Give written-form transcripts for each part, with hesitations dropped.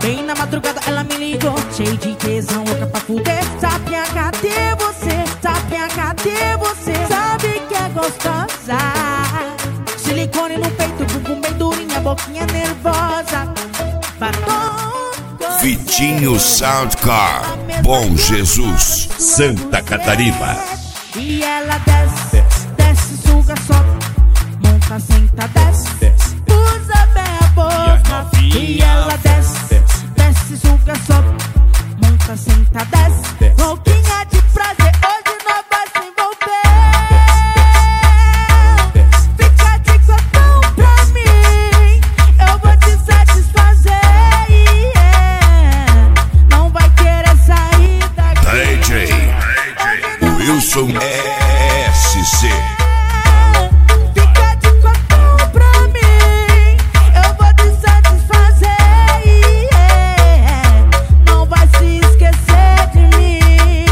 Bem na madrugada ela me ligou, cheio de tesão, louca pra fuder. Sapinha, cadê você? Sapinha, cadê você? Sabe que é gostosa. Silicone no peito, bumbum bem durinha, boquinha nervosa. Vitinho Soundcar, Bom Jesus, Santa Catarina. E ela desce, desce, suga, sobe, monta, senta, desce, usa bem a boca. E ela desce, desce, suga, sobe, monta, senta, desce, louquinha de prazer, hoje nós vai se envolver. Fica de cotão pra mim, eu vou te satisfazer, não vai querer sair daqui. DJ Wilson SC. Fica de cotão pra mim, eu vou te satisfazer, não vai se esquecer de mim.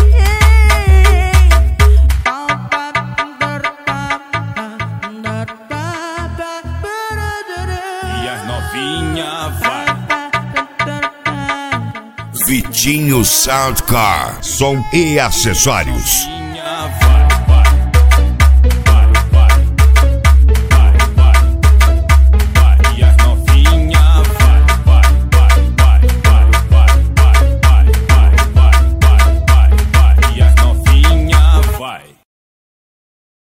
E as novinha vai. Vitinho Soundcar, som e acessórios.